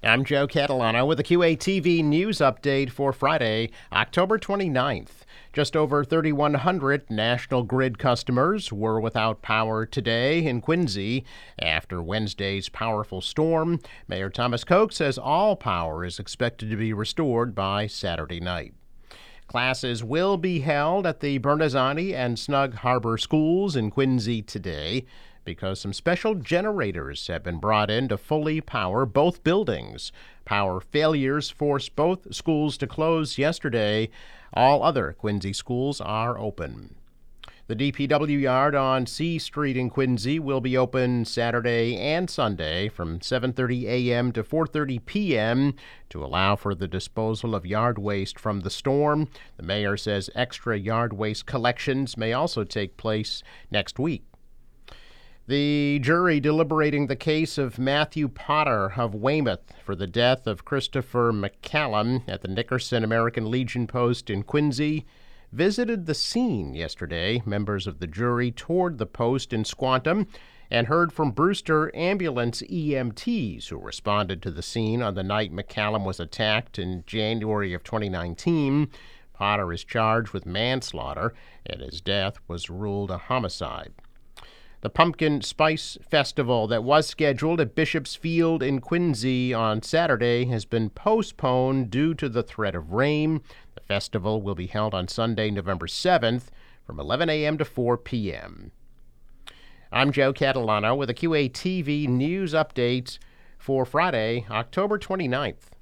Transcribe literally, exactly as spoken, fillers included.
I'm Joe Catalano with a Q A T V news update for Friday, October twenty-ninth. Just over thirty-one hundred National Grid customers were without power today in Quincy after Wednesday's powerful storm. Mayor Thomas Koch says all power is expected to be restored by Saturday night. Classes will be held at the Bernazani and Snug Harbor schools in Quincy today because some special generators have been brought in to fully power both buildings. Power failures forced both schools to close yesterday. All other Quincy schools are open. The D P W yard on C Street in Quincy will be open Saturday and Sunday from seven thirty a.m. to four thirty p.m. to allow for the disposal of yard waste from the storm. The mayor says extra yard waste collections may also take place next week. The jury deliberating the case of Matthew Potter of Weymouth for the death of Christopher McCallum at the Nickerson American Legion post in Quincy visited the scene yesterday. Members of the jury toured the post in Squantum and heard from Brewster ambulance E M Ts who responded to the scene on the night McCallum was attacked in January of twenty nineteen. Potter is charged with manslaughter, and his death was ruled a homicide. The Pumpkin Spice Festival that was scheduled at Bishop's Field in Quincy on Saturday has been postponed due to the threat of rain. The festival will be held on Sunday, November seventh from eleven a.m. to four p.m. I'm Joe Catalano with a Q A T V news update for Friday, October twenty-ninth.